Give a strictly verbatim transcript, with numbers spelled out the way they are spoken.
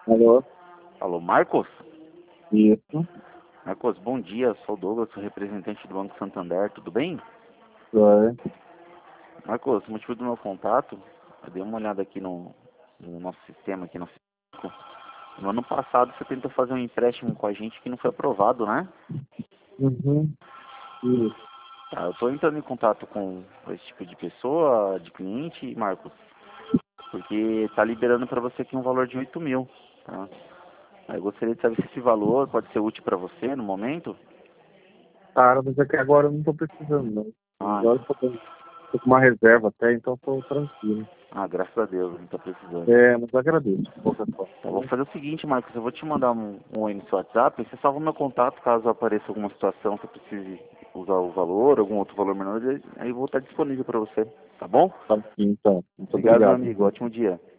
Alô? Alô, Marcos? Isso. Marcos, bom dia. Sou o Douglas, sou representante do Banco Santander. Tudo bem? Vai. Marcos, o motivo do meu contato, eu dei uma olhada aqui no, no nosso sistema, aqui no Fisco. No ano passado você tentou fazer um empréstimo com a gente que não foi aprovado, né? Uhum. Isso. Tá, eu estou entrando em contato com esse tipo de pessoa, de cliente, Marcos, porque está liberando para você aqui um valor de oito mil, tá? Eu gostaria de saber se esse valor pode ser útil para você no momento. Cara, mas é que agora eu não tô precisando, não. Ah, Agora eu tô com, tô com uma reserva até, então tô tranquilo. ah, graças a Deus, não está precisando. É, mas agradeço, de qualquer forma, Tá, tá vou bom? fazer o seguinte, Marcos, eu vou te mandar um, um oi no seu WhatsApp, você salva o meu contato caso apareça alguma situação, você precise usar o valor, algum outro valor menor, aí eu vou estar disponível para você, tá bom? Tá, então. Muito Obrigado, meu obrigado, amigo, então. ótimo dia.